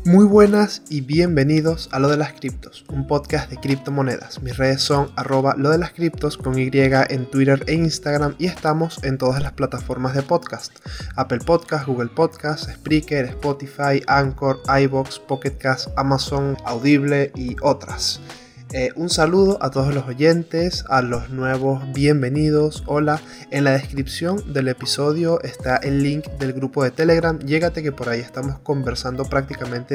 Muy buenas y bienvenidos a Lo de las Criptos, un podcast de criptomonedas. Mis redes son @lodelascriptos con Y en Twitter e Instagram y estamos en todas las plataformas de podcast: Apple Podcast, Google Podcast, Spreaker, Spotify, Anchor, iVoox, Pocket Cast, Amazon, Audible y otras. Un saludo a todos los oyentes, a los nuevos, bienvenidos, hola. En la descripción del episodio está el link del grupo de Telegram. Llégate que por ahí estamos conversando prácticamente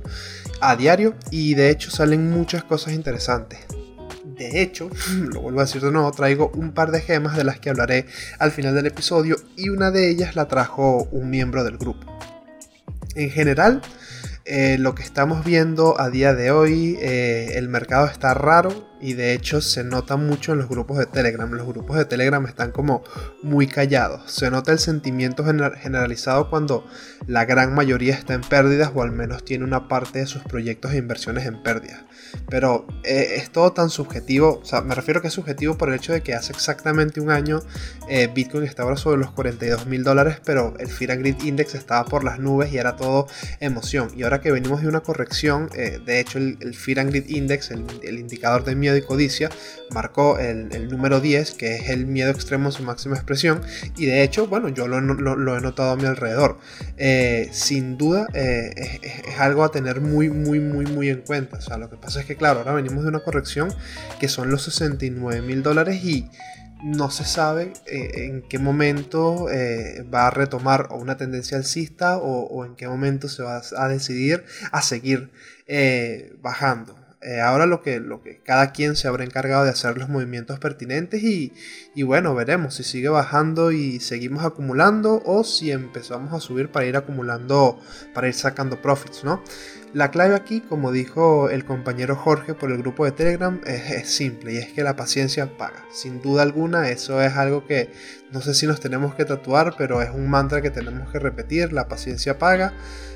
a diario y de hecho salen muchas cosas interesantes. De hecho, lo vuelvo a decir de nuevo, traigo un par de gemas de las que hablaré al final del episodio y una de ellas la trajo un miembro del grupo. En general, lo que estamos viendo a día de hoy, el mercado está raro y de hecho se nota mucho en los grupos de Telegram. Los grupos de Telegram están como muy callados. Se nota el sentimiento generalizado cuando la gran mayoría está en pérdidas o al menos tiene una parte de sus proyectos e inversiones en pérdidas. Pero es todo tan subjetivo, o sea, me refiero que es subjetivo por el hecho de que hace exactamente un año Bitcoin estaba sobre los $42,000, pero el Fear and Greed Index estaba por las nubes y era todo emoción. Y ahora que venimos de una corrección, de hecho el Fear and Greed Index, el indicador de miedo y codicia, marcó el número 10, que es el miedo extremo en su máxima expresión, y de hecho, bueno, yo lo he notado a mi alrededor. Sin duda es algo a tener muy en cuenta. O sea, lo que pasa es que claro, ahora venimos de una corrección que son los $69,000 y no se sabe en qué momento va a retomar o una tendencia alcista o en qué momento se va a decidir a seguir bajando. Ahora lo que cada quien se habrá encargado de hacer los movimientos pertinentes y bueno, veremos si sigue bajando y seguimos acumulando o si empezamos a subir para ir acumulando, para ir sacando profits, ¿no? La clave aquí, como dijo el compañero Jorge por el grupo de Telegram, es simple y es que la paciencia paga. Sin duda alguna, eso es algo que no sé si nos tenemos que tatuar, pero es un mantra que tenemos que repetir: la paciencia paga.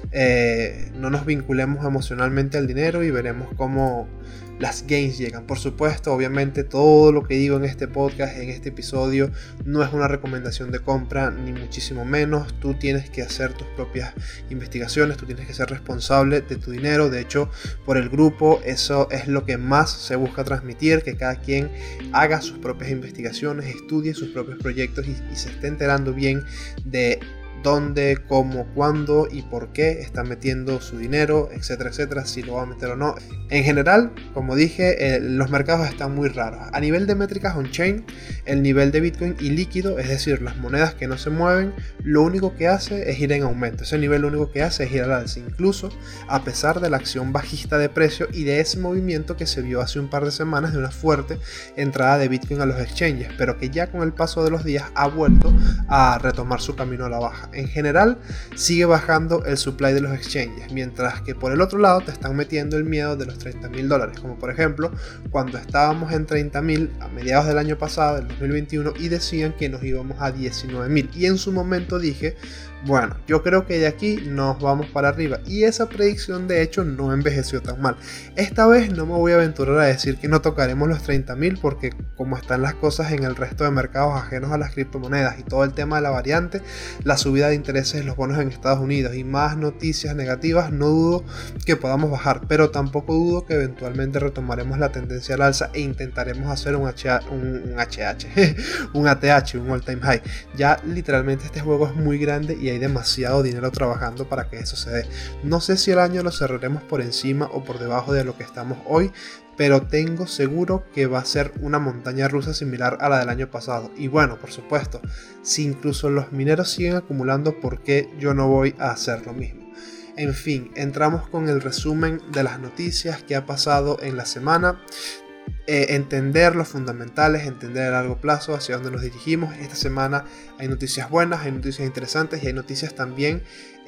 No nos vinculemos emocionalmente al dinero y veremos cómo las gains llegan. Por supuesto, obviamente todo lo que digo en este podcast, en este episodio, no es una recomendación de compra, ni muchísimo menos. Tú tienes que hacer tus propias investigaciones, tú tienes que ser responsable de tu dinero. De hecho, por el grupo eso es lo que más se busca transmitir, que cada quien haga sus propias investigaciones, estudie sus propios proyectos y se esté enterando bien de dónde, cómo, cuándo y por qué está metiendo su dinero, etcétera, etcétera, si lo va a meter o no. En general, como dije, los mercados están muy raros. A nivel de métricas on-chain, el nivel de Bitcoin ilíquido, es decir, las monedas que no se mueven, lo único que hace es ir en aumento. Ese nivel lo único que hace es ir al alza, incluso a pesar de la acción bajista de precio y de ese movimiento que se vio hace un par de semanas de una fuerte entrada de Bitcoin a los exchanges, pero que ya con el paso de los días ha vuelto a retomar su camino a la baja. En general, sigue bajando el supply de los exchanges, mientras que por el otro lado te están metiendo el miedo de los $30,000, como por ejemplo cuando estábamos en 30,000 a mediados del año pasado, del 2021, y decían que nos íbamos a 19,000, y en su momento dije, bueno, yo creo que de aquí nos vamos para arriba, y esa predicción de hecho no envejeció tan mal. Esta vez no me voy a aventurar a decir que no tocaremos los 30,000, porque como están las cosas en el resto de mercados ajenos a las criptomonedas y todo el tema de la variante, la subida de intereses de los bonos en Estados Unidos y más noticias negativas, no dudo que podamos bajar, pero tampoco dudo que eventualmente retomaremos la tendencia al alza e intentaremos hacer un ATH, un all time high. Ya literalmente este juego es muy grande y hay demasiado dinero trabajando para que eso se dé. No sé si el año lo cerraremos por encima o por debajo de lo que estamos hoy, pero tengo seguro que va a ser una montaña rusa similar a la del año pasado. Y bueno, por supuesto, si incluso los mineros siguen acumulando, ¿por qué yo no voy a hacer lo mismo? En fin, entramos con el resumen de las noticias que ha pasado en la semana. Entender los fundamentales, entender a largo plazo hacia dónde nos dirigimos. Esta semana hay noticias buenas, hay noticias interesantes y hay noticias también,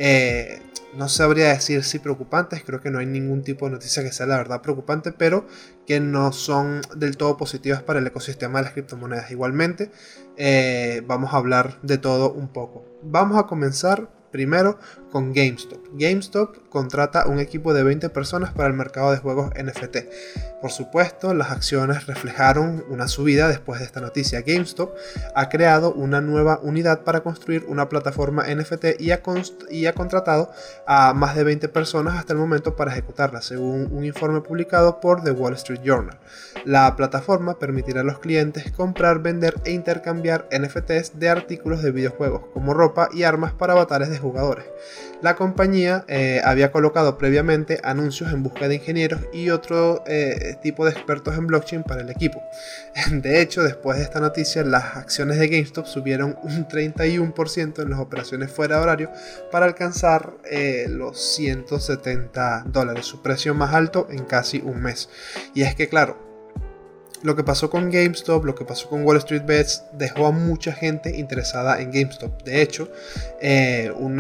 no sabría decir si preocupantes. Creo que no hay ningún tipo de noticia que sea la verdad preocupante, pero que no son del todo positivas para el ecosistema de las criptomonedas. Igualmente, vamos a hablar de todo un poco. Vamos a comenzar primero con GameStop. GameStop contrata un equipo de 20 personas para el mercado de juegos NFT. Por supuesto, las acciones reflejaron una subida después de esta noticia. GameStop ha creado una nueva unidad para construir una plataforma NFT y ha contratado a más de 20 personas hasta el momento para ejecutarla, según un informe publicado por The Wall Street Journal. La plataforma permitirá a los clientes comprar, vender e intercambiar NFTs de artículos de videojuegos como ropa y armas para avatares de jugadores. La compañía había colocado previamente anuncios en busca de ingenieros y otro tipo de expertos en blockchain para el equipo. De hecho, después de esta noticia, las acciones de GameStop subieron un 31% en las operaciones fuera de horario para alcanzar los $170, su precio más alto en casi un mes. Y es que claro, lo que pasó con GameStop, lo que pasó con Wall Street Bets, dejó a mucha gente interesada en GameStop. De hecho, un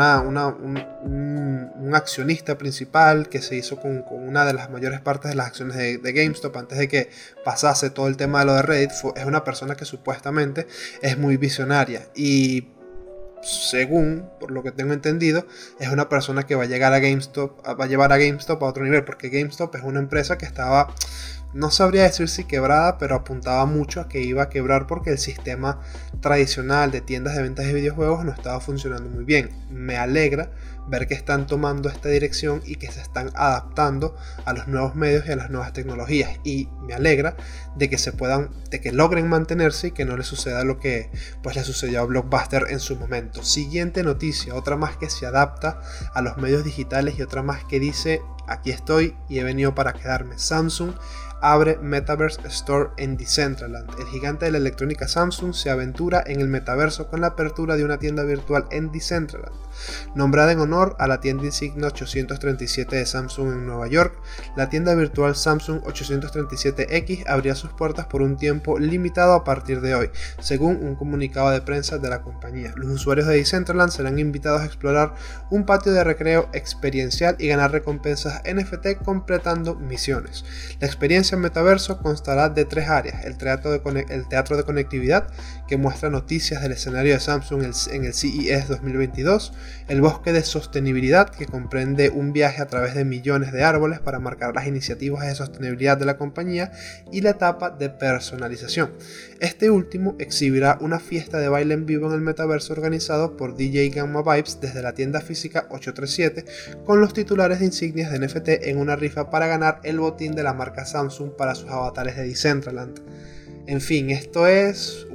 accionista principal que se hizo con una de las mayores partes de las acciones de GameStop antes de que pasase todo el tema de lo de Reddit, es una persona que supuestamente es muy visionaria y, según por lo que tengo entendido, es una persona que va a llevar a GameStop a otro nivel, porque GameStop es una empresa que estaba, no sabría decir si quebrada, pero apuntaba mucho a que iba a quebrar porque el sistema tradicional de tiendas de ventas de videojuegos no estaba funcionando muy bien. Me alegra ver que están tomando esta dirección y que se están adaptando a los nuevos medios y a las nuevas tecnologías, y me alegra de que logren mantenerse y que no les suceda lo que pues le sucedió a Blockbuster en su momento. Siguiente noticia, otra más que se adapta a los medios digitales y otra más que dice: aquí estoy y he venido para quedarme. Samsung abre Metaverse Store en Decentraland. El gigante de la electrónica Samsung se aventura en el metaverso con la apertura de una tienda virtual en Decentraland. Nombrada en honor a la tienda insignia 837 de Samsung en Nueva York, la tienda virtual Samsung 837X abrirá sus puertas por un tiempo limitado a partir de hoy, según un comunicado de prensa de la compañía. Los usuarios de Decentraland serán invitados a explorar un patio de recreo experiencial y ganar recompensas NFT completando misiones. La experiencia en metaverso constará de 3 áreas: el teatro de conectividad, que muestra noticias del escenario de Samsung en el CES 2022, el bosque de sostenibilidad, que comprende un viaje a través de millones de árboles para marcar las iniciativas de sostenibilidad de la compañía, y la etapa de personalización. Este último exhibirá una fiesta de baile en vivo en el metaverso organizado por DJ Gamma Vibes desde la tienda física 837, con los titulares de insignias de NFT en una rifa para ganar el botín de la marca Samsung para sus avatares de Decentraland. En fin, esto es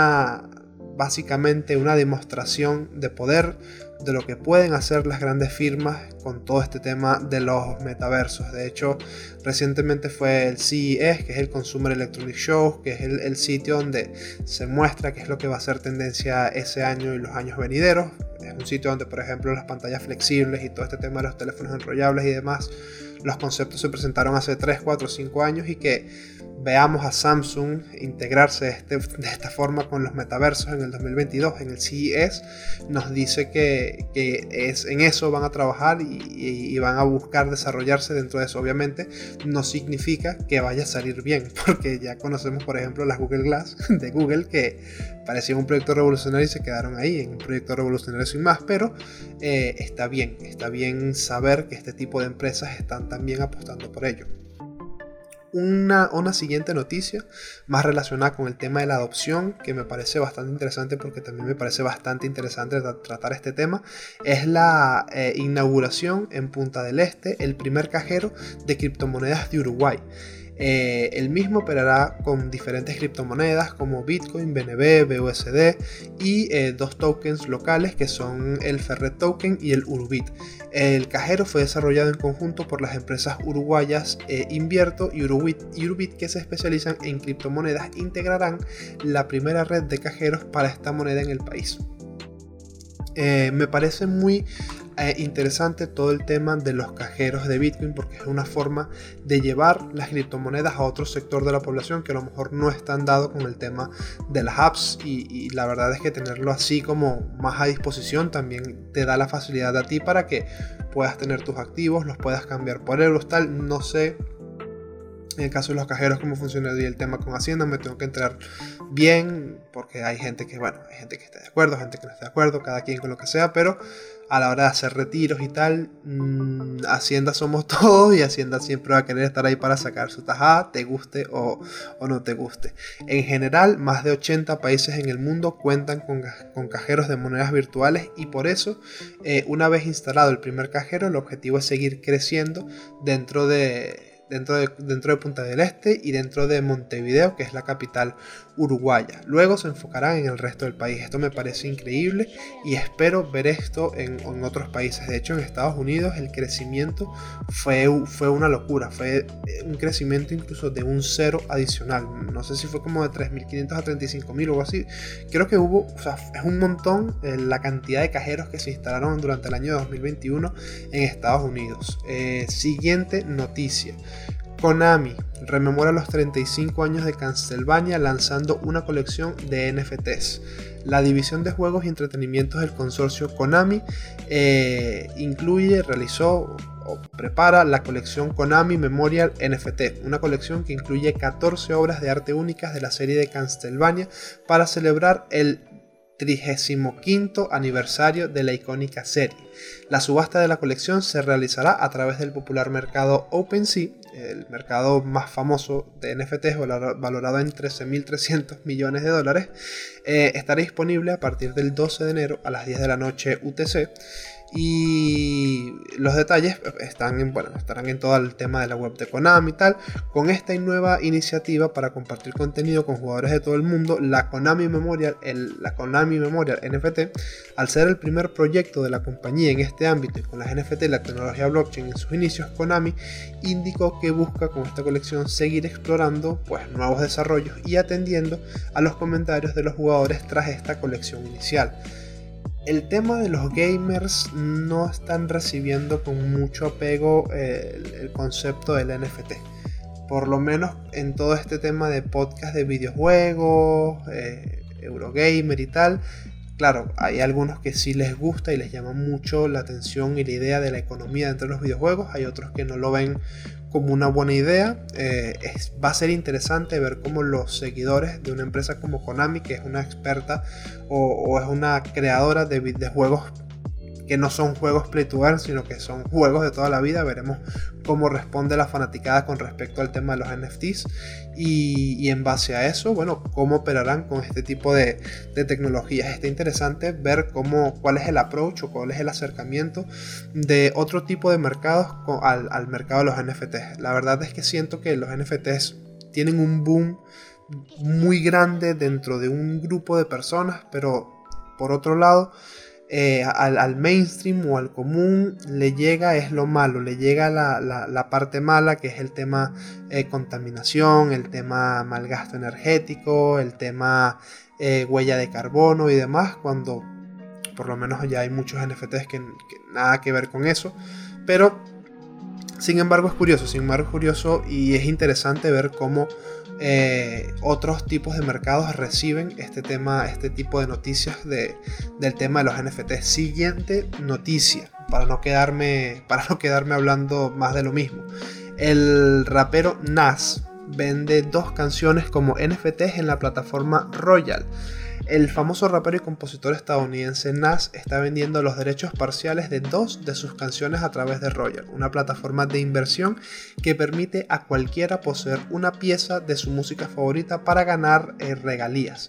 básicamente una demostración de poder de lo que pueden hacer las grandes firmas con todo este tema de los metaversos. De hecho, recientemente fue el CES, que es el Consumer Electronic Show, que es el sitio donde se muestra qué es lo que va a ser tendencia ese año y los años venideros. Es un sitio donde, por ejemplo, las pantallas flexibles y todo este tema de los teléfonos enrollables y demás, los conceptos se presentaron hace 3, 4, 5 años, y que veamos a Samsung integrarse de esta forma con los metaversos en el 2022 en el CES, nos dice que en eso van a trabajar y van a buscar desarrollarse dentro de eso. Obviamente no significa que vaya a salir bien, porque ya conocemos, por ejemplo, las Google Glass de Google, que parecía un proyecto revolucionario y se quedaron ahí en un proyecto revolucionario sin más, pero está bien saber que este tipo de empresas están también apostando por ello. Una siguiente noticia más relacionada con el tema de la adopción, que me parece bastante interesante, porque también me parece bastante interesante tratar este tema, es la inauguración en Punta del Este, el primer cajero de criptomonedas de Uruguay. El mismo operará con diferentes criptomonedas como Bitcoin, BNB, BUSD y 2 tokens locales, que son el Ferret Token y el Urubit. El cajero fue desarrollado en conjunto por las empresas uruguayas Invierto y Urubit, que se especializan en criptomonedas. Integrarán la primera red de cajeros para esta moneda en el país. Me parece muy interesante todo el tema de los cajeros de Bitcoin, porque es una forma de llevar las criptomonedas a otro sector de la población que a lo mejor no es tan dado con el tema de las apps, y la verdad es que tenerlo así como más a disposición también te da la facilidad a ti para que puedas tener tus activos, los puedas cambiar por euros, tal. No sé en el caso de los cajeros cómo funcionaría el tema con Hacienda, me tengo que enterar bien, porque hay gente que está de acuerdo, gente que no está de acuerdo, cada quien con lo que sea, pero a la hora de hacer retiros y tal, Hacienda somos todos y Hacienda siempre va a querer estar ahí para sacar su tajada, te guste o no te guste. En general, más de 80 países en el mundo cuentan con cajeros de monedas virtuales y por eso, una vez instalado el primer cajero, el objetivo es seguir creciendo dentro de Punta del Este y dentro de Montevideo, que es la capital uruguaya. Luego se enfocarán en el resto del país. Esto me parece increíble y espero ver esto en otros países. De hecho, en Estados Unidos el crecimiento fue una locura. Fue un crecimiento incluso de un cero adicional. No sé si fue como de 3.500 a 35.000 o algo así. Creo que hubo, o sea, es un montón la cantidad de cajeros que se instalaron durante el año 2021 en Estados Unidos. Siguiente noticia. Konami rememora los 35 años de Castlevania lanzando una colección de NFTs. La división de juegos y entretenimientos del consorcio Konami realizó o prepara la colección Konami Memorial NFT, una colección que incluye 14 obras de arte únicas de la serie de Castlevania para celebrar el 35º aniversario de la icónica serie. La subasta de la colección se realizará a través del popular mercado OpenSea, el mercado más famoso de NFTs, valorado en 13.300 millones de dólares. Estará disponible a partir del 12 de enero a las 10 de la noche UTC. Y los detalles estarán en todo el tema de la web de Konami y tal. Con esta nueva iniciativa para compartir contenido con jugadores de todo el mundo, la Konami Memorial NFT, al ser el primer proyecto de la compañía en este ámbito y con las NFT y la tecnología blockchain en sus inicios, Konami indicó que busca con esta colección seguir explorando nuevos desarrollos y atendiendo a los comentarios de los jugadores tras esta colección inicial. El tema de los gamers no están recibiendo con mucho apego el concepto del NFT. Por lo menos en todo este tema de podcast de videojuegos, Eurogamer y tal. Claro, hay algunos que sí les gusta y les llama mucho la atención y la idea de la economía dentro de los videojuegos. Hay otros que no lo ven como una buena idea. Va a ser interesante ver cómo los seguidores de una empresa como Konami, que es una experta o es una creadora de juegos que no son juegos play to earn, sino que son juegos de toda la vida. Veremos cómo responde la fanaticada con respecto al tema de los NFTs y en base a eso, cómo operarán con este tipo de tecnologías. Está interesante ver cuál es el approach o cuál es el acercamiento de otro tipo de mercados al mercado de los NFTs. La verdad es que siento que los NFTs tienen un boom muy grande dentro de un grupo de personas, pero por otro lado, al mainstream o al común le llega lo malo, le llega la parte mala, que es el tema contaminación, el tema mal gasto energético, el tema huella de carbono y demás, cuando por lo menos ya hay muchos NFTs que nada que ver con eso, pero sin embargo es curioso y es interesante ver cómo otros tipos de mercados reciben este tipo de noticias del tema de los NFT. Siguiente noticia, para no quedarme hablando más de lo mismo. El rapero Nas vende 2 canciones como NFTs en la plataforma Royal. El famoso rapero y compositor estadounidense Nas está vendiendo los derechos parciales de 2 de sus canciones a través de Royal, una plataforma de inversión que permite a cualquiera poseer una pieza de su música favorita para ganar regalías.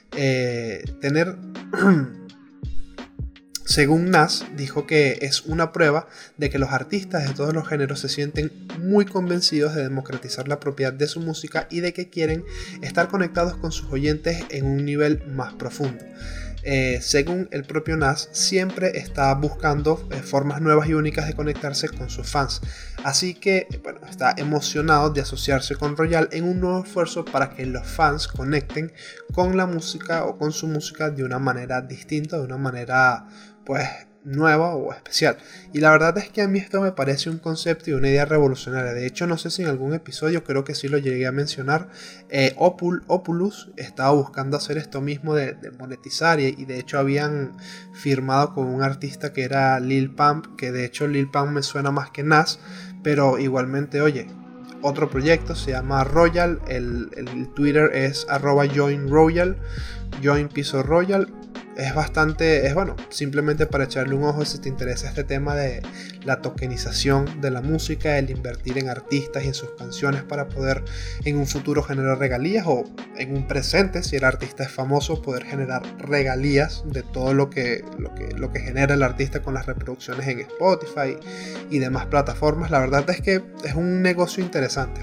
Según Nas, dijo que es una prueba de que los artistas de todos los géneros se sienten muy convencidos de democratizar la propiedad de su música y de que quieren estar conectados con sus oyentes en un nivel más profundo. Según el propio Nas, siempre está buscando formas nuevas y únicas de conectarse con sus fans. Así que está emocionado de asociarse con Royal en un nuevo esfuerzo para que los fans conecten con la música o con su música de una manera distinta, de una manera nueva o especial. Y la verdad es que a mí esto me parece un concepto y una idea revolucionaria. De hecho, no sé si en algún episodio, creo que sí lo llegué a mencionar, Opulus estaba buscando hacer esto mismo de monetizar y de hecho habían firmado con un artista que era Lil Pump, que de hecho Lil Pump me suena más que Nas, pero igualmente, oye, otro proyecto se llama Royal, el Twitter es @joinroyal, join_royal. bueno, simplemente para echarle un ojo si te interesa este tema de la tokenización de la música, el invertir en artistas y en sus canciones para poder en un futuro generar regalías, o en un presente, si el artista es famoso, poder generar regalías de todo lo que genera el artista con las reproducciones en Spotify y demás plataformas. La verdad es que es un negocio interesante,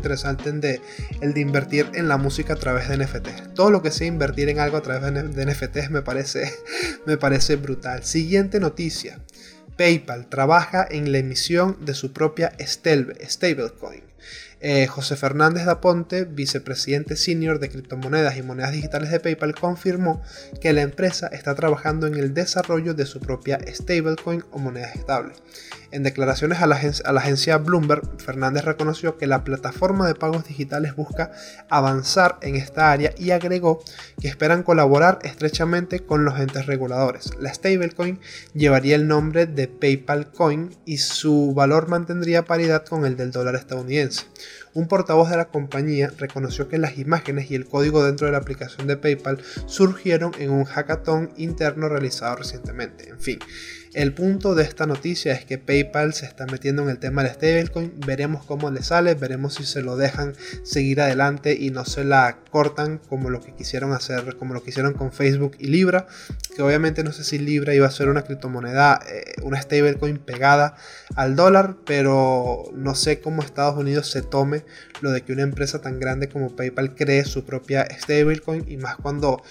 el de invertir en la música a través de NFTs. Todo lo que sea invertir en algo a través de NFTs me parece brutal. Siguiente noticia. PayPal trabaja en la emisión de su propia stablecoin. José Fernández da Ponte, vicepresidente senior de criptomonedas y monedas digitales de PayPal, confirmó que la empresa está trabajando en el desarrollo de su propia stablecoin o moneda estable. En declaraciones a la agencia Bloomberg, Fernández reconoció que la plataforma de pagos digitales busca avanzar en esta área y agregó que esperan colaborar estrechamente con los entes reguladores. La stablecoin llevaría el nombre de PayPal Coin y su valor mantendría paridad con el del dólar estadounidense. Un portavoz de la compañía reconoció que las imágenes y el código dentro de la aplicación de PayPal surgieron en un hackathon interno realizado recientemente. En fin, el punto de esta noticia es que PayPal se está metiendo en el tema del stablecoin. Veremos cómo le sale, veremos si se lo dejan seguir adelante y no se la cortan como lo que quisieron hacer, como lo que hicieron con Facebook y Libra, que obviamente no sé si Libra iba a ser una criptomoneda, una stablecoin pegada al dólar, pero no sé cómo Estados Unidos se tome lo de que una empresa tan grande como PayPal cree su propia stablecoin, y más cuando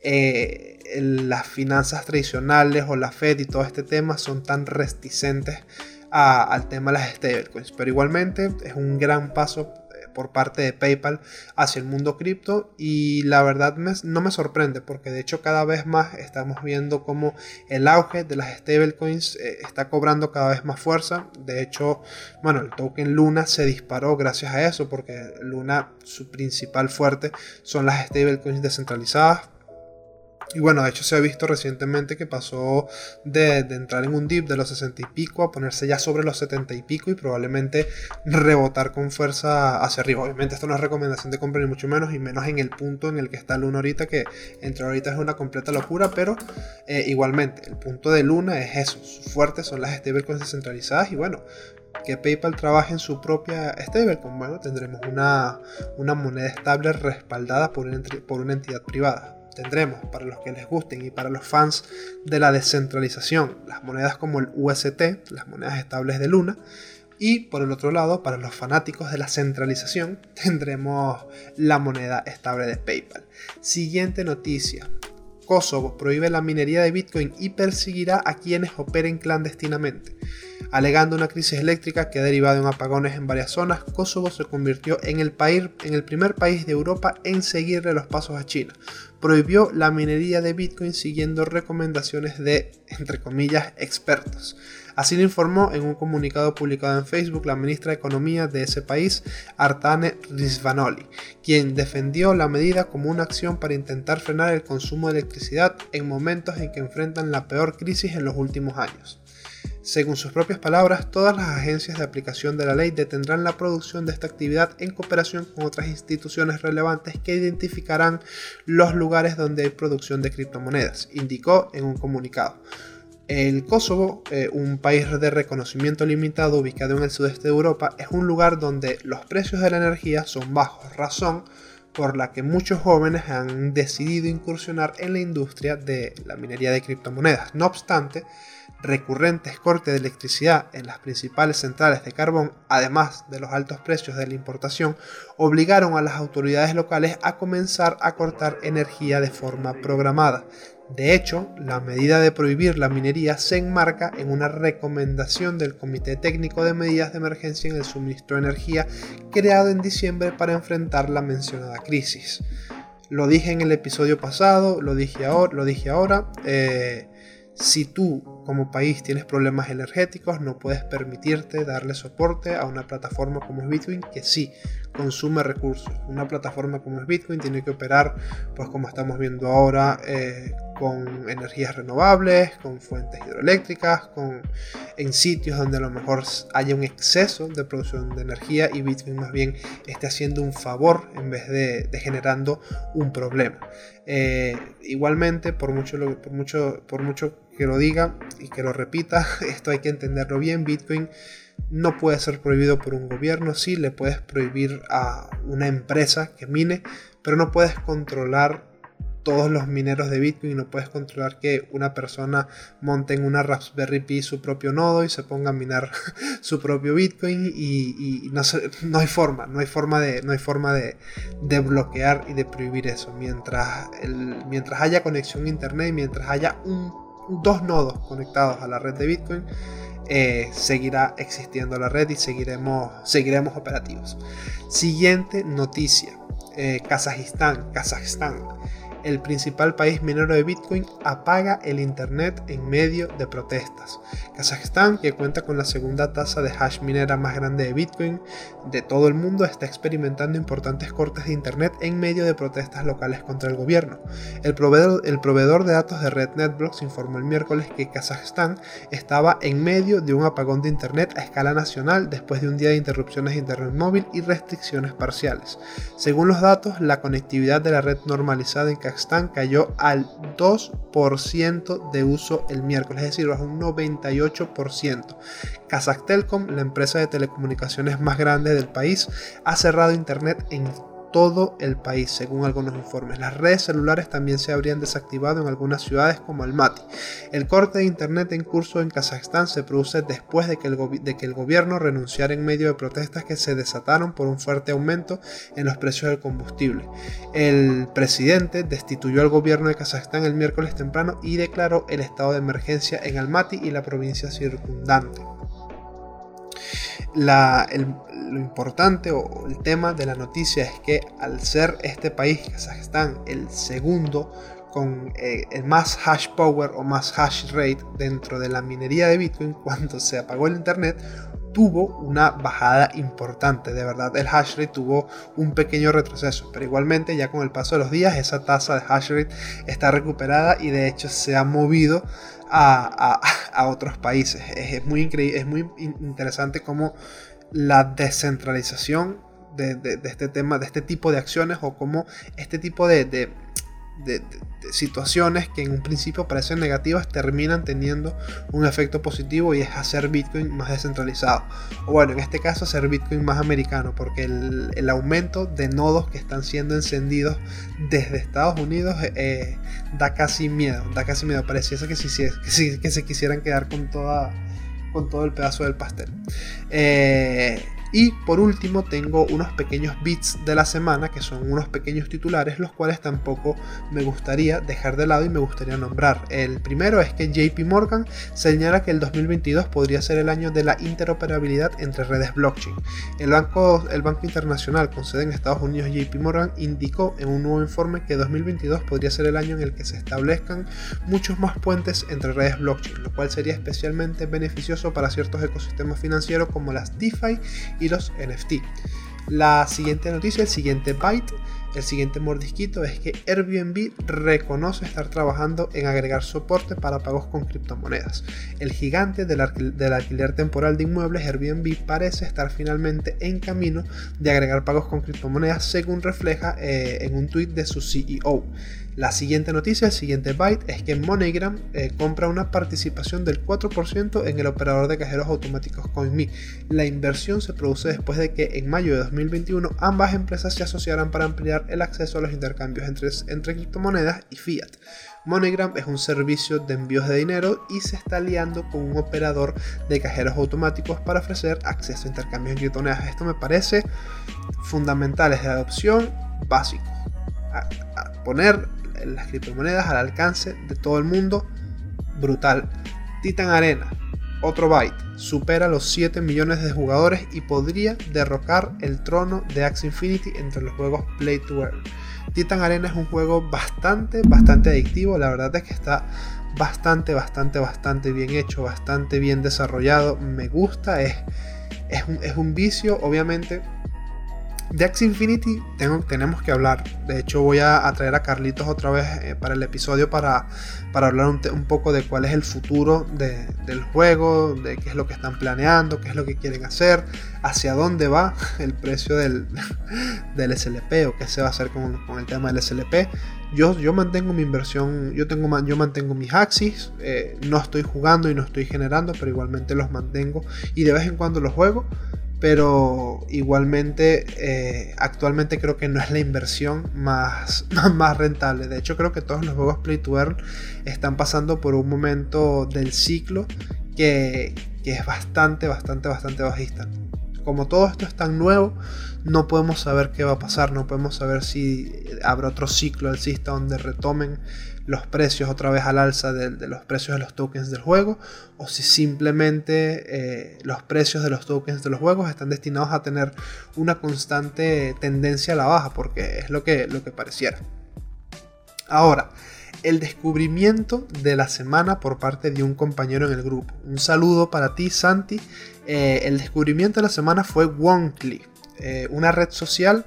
las finanzas tradicionales o la Fed y todo este tema son tan reticentes al tema de las stablecoins. Pero igualmente es un gran paso por parte de PayPal hacia el mundo cripto, y la verdad no me sorprende, porque de hecho cada vez más estamos viendo cómo el auge de las stablecoins está cobrando cada vez más fuerza. De hecho, bueno, el token Luna se disparó gracias a eso, porque Luna, su principal fuerte son las stablecoins descentralizadas. Y bueno, de hecho se ha visto recientemente que pasó de entrar en un dip de los 60 y pico a ponerse ya sobre los 70 y pico, y probablemente rebotar con fuerza hacia arriba. Obviamente esto no es recomendación de compra ni mucho menos, y menos en el punto en el que está Luna ahorita, que entrar ahorita es una completa locura. Pero igualmente el punto de Luna es eso, su fuerte son las stablecoins descentralizadas. Y bueno, que PayPal trabaje en su propia stablecoin, bueno, tendremos una moneda estable respaldada por una entidad privada. Tendremos, para los que les gusten y para los fans de la descentralización, las monedas como el UST, las monedas estables de Luna. Y por el otro lado, para los fanáticos de la centralización, tendremos la moneda estable de PayPal. Siguiente noticia. Kosovo prohíbe la minería de Bitcoin y perseguirá a quienes operen clandestinamente. Alegando una crisis eléctrica que ha derivado en apagones en varias zonas, Kosovo se convirtió en el primer país de Europa en seguirle los pasos a China. Prohibió la minería de Bitcoin siguiendo recomendaciones de, entre comillas, expertos. Así lo informó en un comunicado publicado en Facebook la ministra de Economía de ese país, Artane Rizvanoli, quien defendió la medida como una acción para intentar frenar el consumo de electricidad en momentos en que enfrentan la peor crisis en los últimos años. Según sus propias palabras, todas las agencias de aplicación de la ley detendrán la producción de esta actividad en cooperación con otras instituciones relevantes que identificarán los lugares donde hay producción de criptomonedas, indicó en un comunicado. El Kosovo, un país de reconocimiento limitado ubicado en el sudeste de Europa, es un lugar donde los precios de la energía son bajos, razón por la que muchos jóvenes han decidido incursionar en la industria de la minería de criptomonedas. No obstante, recurrentes cortes de electricidad en las principales centrales de carbón, además de los altos precios de la importación, obligaron a las autoridades locales a comenzar a cortar energía de forma programada. De hecho, la medida de prohibir la minería se enmarca en una recomendación del Comité Técnico de Medidas de Emergencia en el Suministro de Energía, creado en diciembre para enfrentar la mencionada crisis. Lo dije en el episodio pasado, lo dije ahora. Si tú como país tienes problemas energéticos, no puedes permitirte darle soporte a una plataforma como es Bitcoin, que sí consume recursos. Una plataforma como es Bitcoin tiene que operar, pues como estamos viendo ahora, con energías renovables, con fuentes hidroeléctricas, en sitios donde a lo mejor haya un exceso de producción de energía y Bitcoin más bien esté haciendo un favor en vez de generando un problema. Igualmente, por mucho que lo diga y que lo repita, esto hay que entenderlo bien. Bitcoin no puede ser prohibido por un gobierno. Sí, le puedes prohibir a una empresa que mine, pero no puedes controlar todos los mineros de Bitcoin. No puedes controlar que una persona monte en una Raspberry Pi su propio nodo y se ponga a minar su propio Bitcoin y no hay forma de bloquear y de prohibir eso. Mientras haya conexión a internet, mientras haya dos nodos conectados a la red de Bitcoin, seguirá existiendo la red y seguiremos operativos. Siguiente noticia. Kazajstán, el principal país minero de Bitcoin, apaga el internet en medio de protestas. Kazajstán, que cuenta con la segunda tasa de hash minera más grande de Bitcoin de todo el mundo, está experimentando importantes cortes de internet en medio de protestas locales contra el gobierno. El proveedor de datos de red NetBlocks informó el miércoles que Kazajstán estaba en medio de un apagón de internet a escala nacional después de un día de interrupciones de internet móvil y restricciones parciales. Según los datos, la conectividad de la red normalizada en Kazajstán cayó al 2% de uso el miércoles, es decir, bajo un 98%. Kazakhtelecom, la empresa de telecomunicaciones más grande del país, ha cerrado internet en todo el país, según algunos informes. Las redes celulares también se habrían desactivado en algunas ciudades como Almaty. El corte de internet en curso en Kazajstán se produce después de que el gobierno renunciara en medio de protestas que se desataron por un fuerte aumento en los precios del combustible. El presidente destituyó al gobierno de Kazajstán el miércoles temprano y declaró el estado de emergencia en Almaty y la provincia circundante. Lo importante o el tema de la noticia es que al ser este país, Kazajstán, el segundo con el más hash power o más hash rate dentro de la minería de Bitcoin, cuando se apagó el internet tuvo una bajada importante. De verdad, el hash rate tuvo un pequeño retroceso, pero igualmente ya con el paso de los días esa tasa de hash rate está recuperada y de hecho se ha movido a otros países. Es muy increíble, es muy interesante cómo la descentralización de este tema, de este tipo de acciones, o cómo este tipo de situaciones que en un principio parecen negativas terminan teniendo un efecto positivo, y es hacer Bitcoin más descentralizado, o bueno, en este caso hacer Bitcoin más americano, porque el aumento de nodos que están siendo encendidos desde Estados Unidos da casi miedo, pareciese que se quisieran quedar con todo el pedazo del pastel. Y por último tengo unos pequeños bits de la semana, que son unos pequeños titulares, los cuales tampoco me gustaría dejar de lado y me gustaría nombrar. El primero es que JP Morgan señala que el 2022 podría ser el año de la interoperabilidad entre redes blockchain. El Banco Internacional con sede en Estados Unidos, JP Morgan, indicó en un nuevo informe que 2022 podría ser el año en el que se establezcan muchos más puentes entre redes blockchain, lo cual sería especialmente beneficioso para ciertos ecosistemas financieros como las DeFi y los NFT. La siguiente noticia, el siguiente byte, el siguiente mordisquito es que Airbnb reconoce estar trabajando en agregar soporte para pagos con criptomonedas. El gigante del alquiler temporal de inmuebles, Airbnb, parece estar finalmente en camino de agregar pagos con criptomonedas, según refleja en un tweet de su CEO. La siguiente noticia, el siguiente byte, es que MoneyGram compra una participación del 4% en el operador de cajeros automáticos CoinMe. La inversión se produce después de que en mayo de 2021 ambas empresas se asociaran para ampliar el acceso a los intercambios entre criptomonedas y fiat. MoneyGram es un servicio de envíos de dinero y se está aliando con un operador de cajeros automáticos para ofrecer acceso a intercambios en criptomonedas. Esto me parece fundamental, es de adopción básico. A poner las criptomonedas al alcance de todo el mundo, brutal. Titan Arena, otro byte, supera los 7 millones de jugadores y podría derrocar el trono de Axie Infinity entre los juegos Play to Earn. Titan Arena es un juego bastante adictivo, la verdad es que está bastante bien hecho, bastante bien desarrollado, me gusta, es un vicio, obviamente. De Axie Infinity tenemos que hablar. De hecho, voy a traer a Carlitos otra vez para el episodio para hablar un poco de cuál es el futuro del juego, de qué es lo que están planeando, qué es lo que quieren hacer, hacia dónde va el precio del SLP o qué se va a hacer con el tema del SLP. Yo mantengo mi inversión, yo mantengo mis Axies, no estoy jugando y no estoy generando, pero igualmente los mantengo y de vez en cuando los juego. Pero igualmente actualmente creo que no es la inversión más rentable. De hecho, creo que todos los juegos Play to Earn están pasando por un momento del ciclo que es bastante bajista. Como todo esto es tan nuevo, no podemos saber qué va a pasar, no podemos saber si habrá otro ciclo alcista donde retomen los precios otra vez al alza de los precios de los tokens del juego, o si simplemente los precios de los tokens de los juegos están destinados a tener una constante tendencia a la baja, porque es lo que pareciera. Ahora, el descubrimiento de la semana por parte de un compañero en el grupo. Un saludo para ti, Santi. El descubrimiento de la semana fue Wonkly, una red social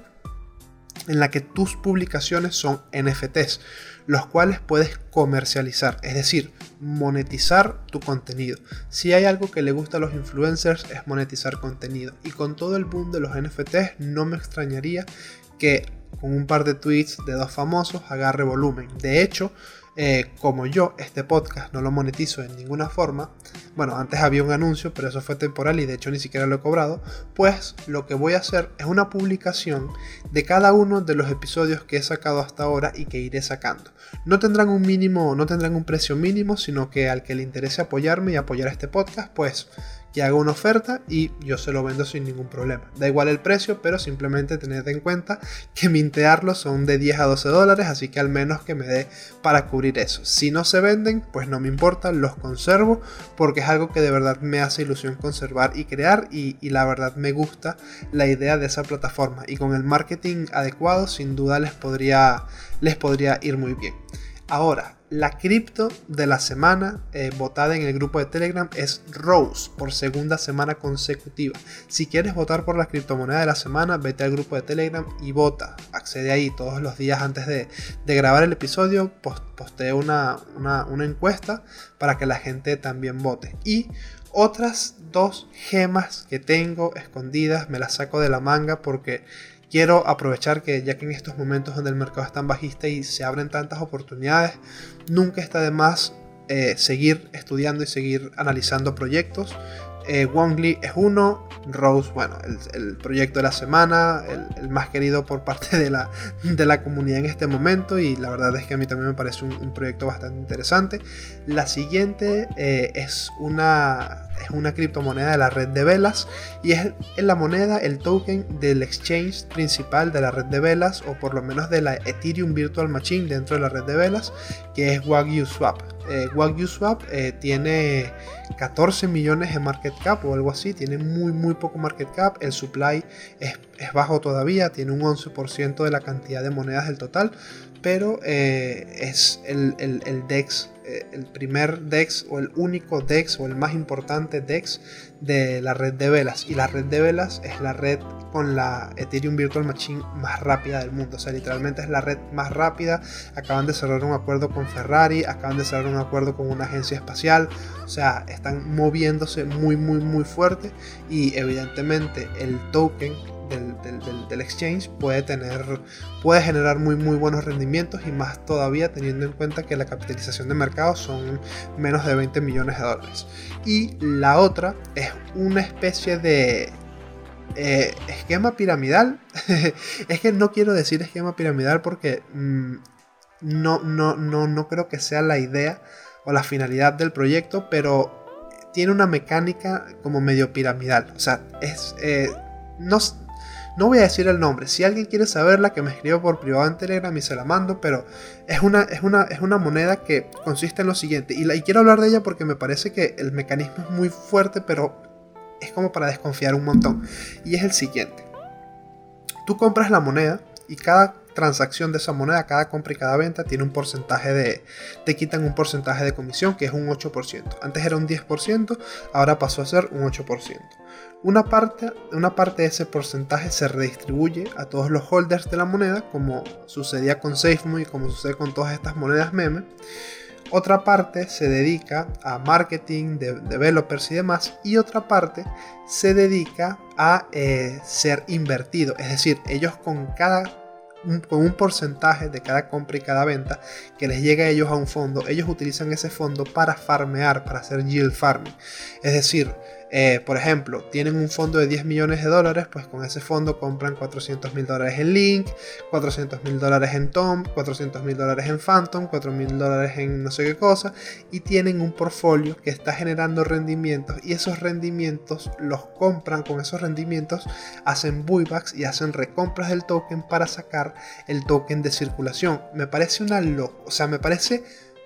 en la que tus publicaciones son NFTs, los cuales puedes comercializar, es decir, monetizar tu contenido. Si hay algo que le gusta a los influencers es monetizar contenido, y con todo el boom de los NFTs no me extrañaría que con un par de tweets de dos famosos agarre volumen. De hecho, como yo este podcast no lo monetizo en ninguna forma, bueno, antes había un anuncio, pero eso fue temporal y de hecho ni siquiera lo he cobrado, pues lo que voy a hacer es una publicación de cada uno de los episodios que he sacado hasta ahora y que iré sacando. No tendrán un precio mínimo, sino que al que le interese apoyarme y apoyar este podcast, pues que haga una oferta y yo se lo vendo sin ningún problema. Da igual el precio, pero simplemente tened en cuenta que mintearlos son de 10 a 12 dólares, así que al menos que me dé para cubrir eso. Si no se venden, pues no me importa, los conservo porque es algo que de verdad me hace ilusión conservar y crear, y la verdad me gusta la idea de esa plataforma, y con el marketing adecuado sin duda les podría ir muy bien. Ahora, la cripto de la semana votada en el grupo de Telegram es Rose por segunda semana consecutiva. Si quieres votar por la criptomoneda de la semana, vete al grupo de Telegram y vota. Accede ahí todos los días antes de grabar el episodio. Posteo una encuesta para que la gente también vote. Y otras dos gemas que tengo escondidas me las saco de la manga porque quiero aprovechar que ya que en estos momentos donde el mercado es tan bajista y se abren tantas oportunidades, nunca está de más seguir estudiando y seguir analizando proyectos. Wonkly es uno, Rose, bueno, el proyecto de la semana, el más querido por parte de la comunidad en este momento, y la verdad es que a mí también me parece un proyecto bastante interesante. La siguiente es una criptomoneda de la red de velas, y es la moneda, el token del exchange principal de la red de velas, o por lo menos de la Ethereum Virtual Machine dentro de la red de velas, que es Wagyu Swap. Wagyu Swap tiene 14 millones de market cap o algo así, tiene muy poco market cap, el supply es bajo todavía, tiene un 11% de la cantidad de monedas del total, pero es el DEX, el primer DEX o el único DEX o el más importante DEX de la red de velas, y la red de velas es la red con la Ethereum Virtual Machine más rápida del mundo, o sea, literalmente es la red más rápida. Acaban de cerrar un acuerdo con Ferrari, acaban de cerrar un acuerdo con una agencia espacial, o sea, están moviéndose muy fuerte, y evidentemente el token del exchange puede generar muy buenos rendimientos, y más todavía teniendo en cuenta que la capitalización de mercado son menos de 20 millones de dólares. Y la otra es una especie de esquema piramidal. Es que no quiero decir esquema piramidal porque no creo que sea la idea o la finalidad del proyecto, pero tiene una mecánica como medio piramidal. O sea, no voy a decir el nombre. Si alguien quiere saberla, que me escriba por privado en Telegram y se la mando. Pero es una moneda que consiste en lo siguiente. Y quiero hablar de ella porque me parece que el mecanismo es muy fuerte, pero es como para desconfiar un montón. Y es el siguiente. Tú compras la moneda y cada transacción de esa moneda, cada compra y cada venta tiene un porcentaje te quitan un porcentaje de comisión, que es un 8%. Antes era un 10%, ahora pasó a ser un 8%. Una parte de ese porcentaje se redistribuye a todos los holders de la moneda, como sucedía con SafeMoon y como sucede con todas estas monedas meme. Otra parte se dedica a marketing, developers y demás, y otra parte se dedica a ser invertido, es decir, ellos con un porcentaje de cada compra y cada venta que les llega a ellos a un fondo, ellos utilizan ese fondo para farmear, para hacer yield farming. Es decir, por ejemplo, tienen un fondo de $10 millones, pues con ese fondo compran $400,000 en Link, $400,000 en Tom, $400,000 en Phantom, $4,000 en no sé qué cosa, y tienen un portfolio que está generando rendimientos, y esos rendimientos los compran. Con esos rendimientos hacen buybacks y hacen recompras del token para sacar el token de circulación. Me parece me parece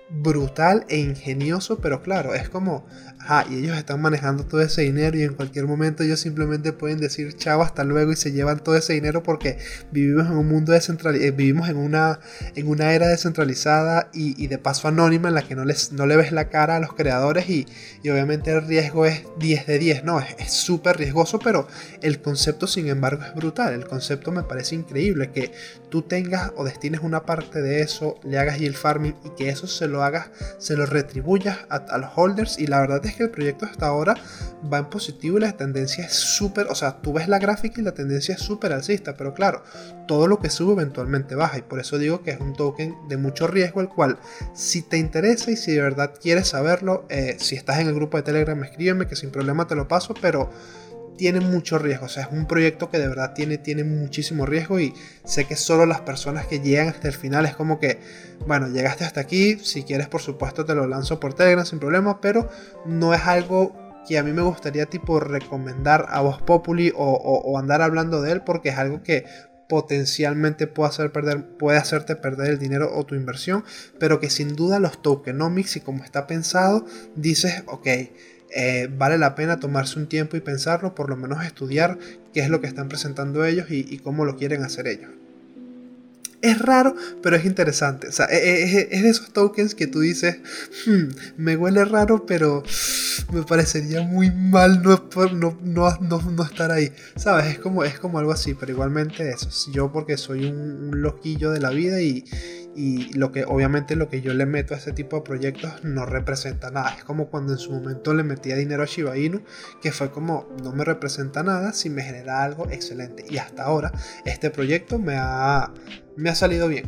brutal e ingenioso, pero claro, es como, y ellos están manejando todo ese dinero y en cualquier momento ellos simplemente pueden decir chao, hasta luego, y se llevan todo ese dinero porque vivimos en un mundo descentralizado, vivimos en una era descentralizada y de paso anónima, en la que no le ves la cara a los creadores y obviamente el riesgo es 10 de 10, no, es súper riesgoso, pero el concepto sin embargo es brutal. El concepto me parece increíble, que tú tengas o destines una parte de eso, le hagas yield farming y que eso se lo retribuyas a los holders. Y la verdad es que el proyecto hasta ahora va en positivo y la tendencia es súper, tú ves la gráfica y la tendencia es súper alcista, pero claro, todo lo que sube eventualmente baja, y por eso digo que es un token de mucho riesgo, el cual, si te interesa y si de verdad quieres saberlo, si estás en el grupo de Telegram, escríbeme que sin problema te lo paso, pero tiene mucho riesgo. Es un proyecto que de verdad tiene muchísimo riesgo, y sé que solo las personas que llegan hasta el final es como que, bueno, llegaste hasta aquí, si quieres por supuesto te lo lanzo por Telegram sin problema, pero no es algo que a mí me gustaría tipo recomendar a Voz Populi o andar hablando de él, porque es algo que potencialmente puede hacerte perder el dinero o tu inversión, pero que sin duda los tokenomics y como está pensado, dices, ok, vale la pena tomarse un tiempo y pensarlo, por lo menos estudiar qué es lo que están presentando ellos y cómo lo quieren hacer ellos. Es raro, pero es interesante. Es de esos tokens que tú dices, me huele raro, pero me parecería muy mal no estar ahí. ¿Sabes? Es como algo así, pero igualmente eso. Yo porque soy un loquillo de la vida y obviamente lo que yo le meto a este tipo de proyectos no representa nada. Es como cuando en su momento le metía dinero a Shiba Inu, que fue como, no me representa nada, si me genera algo excelente. Y hasta ahora este proyecto me ha salido bien.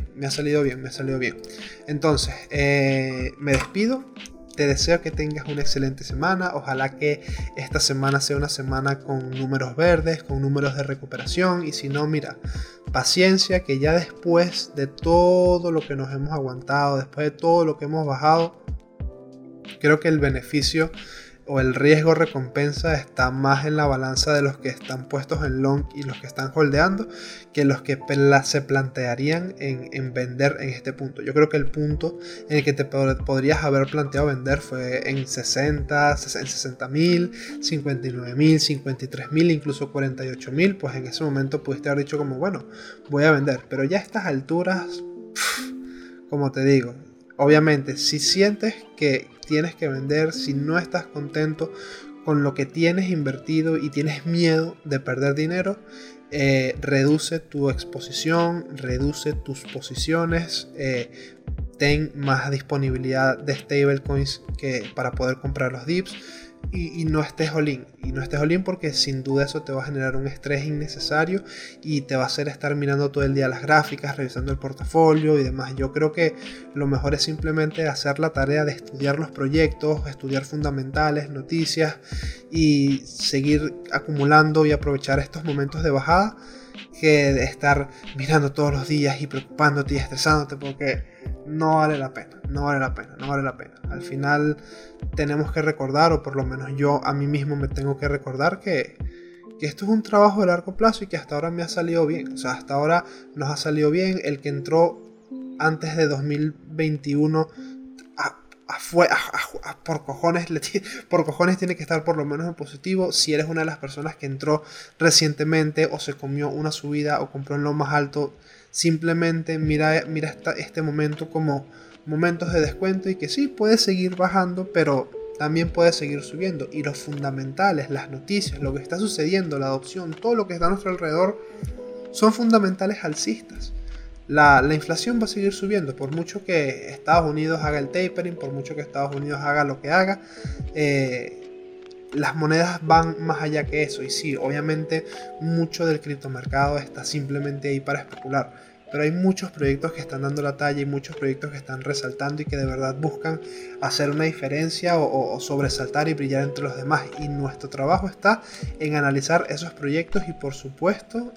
Entonces, me despido. Te deseo que tengas una excelente semana. Ojalá que esta semana sea una semana con números verdes, con números de recuperación. Y si no, mira, paciencia, que ya después de todo lo que nos hemos aguantado, después de todo lo que hemos bajado, creo que el beneficio o el riesgo recompensa está más en la balanza de los que están puestos en long y los que están holdeando, que los que se plantearían en vender en este punto. Yo creo que el punto en el que te podrías haber planteado vender fue en 60.000, 59.000, 53.000, incluso 48.000. Pues en ese momento pudiste haber dicho como, bueno, voy a vender. Pero ya a estas alturas, como te digo, obviamente si sientes que tienes que vender, si no estás contento con lo que tienes invertido y tienes miedo de perder dinero, reduce tu exposición, reduce tus posiciones, ten más disponibilidad de stablecoins para poder comprar los dips. Y no estés all-in. Porque sin duda eso te va a generar un estrés innecesario y te va a hacer estar mirando todo el día las gráficas, revisando el portafolio y demás. Yo creo que lo mejor es simplemente hacer la tarea de estudiar los proyectos, estudiar fundamentales, noticias y seguir acumulando y aprovechar estos momentos de bajada, que de estar mirando todos los días y preocupándote y estresándote, porque no vale la pena. Al final tenemos que recordar, o por lo menos yo a mí mismo me tengo que recordar que esto es un trabajo de largo plazo y que hasta ahora me ha salido bien. Hasta ahora nos ha salido bien. El que entró antes de 2021 por cojones tiene que estar por lo menos en positivo. Si eres una de las personas que entró recientemente o se comió una subida o compró en lo más alto, simplemente mira este momento como momentos de descuento, y que sí, puede seguir bajando, pero también puede seguir subiendo. Y los fundamentales, las noticias, lo que está sucediendo, la adopción, todo lo que está a nuestro alrededor, son fundamentales alcistas. La inflación va a seguir subiendo, por mucho que Estados Unidos haga el tapering, por mucho que Estados Unidos haga lo que haga, las monedas van más allá que eso. Y sí, obviamente mucho del criptomercado está simplemente ahí para especular, pero hay muchos proyectos que están dando la talla y muchos proyectos que están resaltando y que de verdad buscan hacer una diferencia o sobresaltar y brillar entre los demás. Y nuestro trabajo está en analizar esos proyectos y, por supuesto,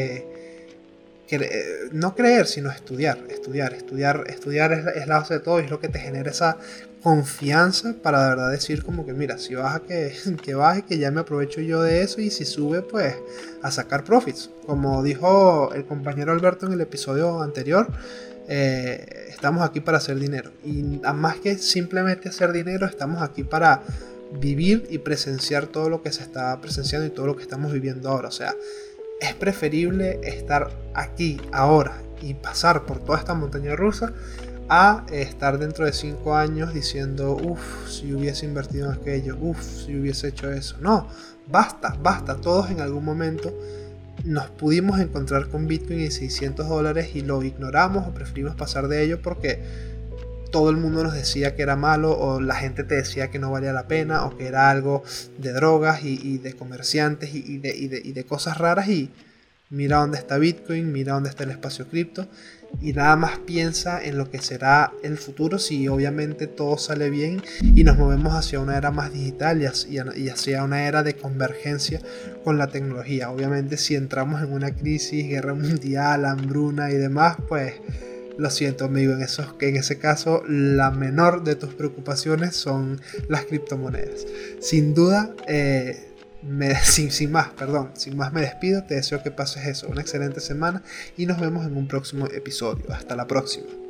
no creer, sino estudiar es la base de todo, y es lo que te genera esa confianza para de verdad decir como que mira, si baja que baje, que ya me aprovecho yo de eso, y si sube pues a sacar profits, como dijo el compañero Alberto en el episodio anterior. Estamos aquí para hacer dinero, y más que simplemente hacer dinero, estamos aquí para vivir y presenciar todo lo que se está presenciando y todo lo que estamos viviendo ahora. O sea, es preferible estar aquí, ahora, y pasar por toda esta montaña rusa a estar dentro de 5 años diciendo, si hubiese invertido en aquello, si hubiese hecho eso. No, basta. Todos en algún momento nos pudimos encontrar con Bitcoin en $600 y lo ignoramos o preferimos pasar de ello porque todo el mundo nos decía que era malo, o la gente te decía que no valía la pena, o que era algo de drogas y de comerciantes y de cosas raras. Y mira dónde está Bitcoin, mira dónde está el espacio cripto, y nada más piensa en lo que será el futuro si obviamente todo sale bien y nos movemos hacia una era más digital y hacia una era de convergencia con la tecnología. Obviamente si entramos en una crisis, guerra mundial, hambruna y demás, pues lo siento, amigo, en ese caso la menor de tus preocupaciones son las criptomonedas. Sin duda, sin más me despido. Te deseo que pases eso, una excelente semana, y nos vemos en un próximo episodio. Hasta la próxima.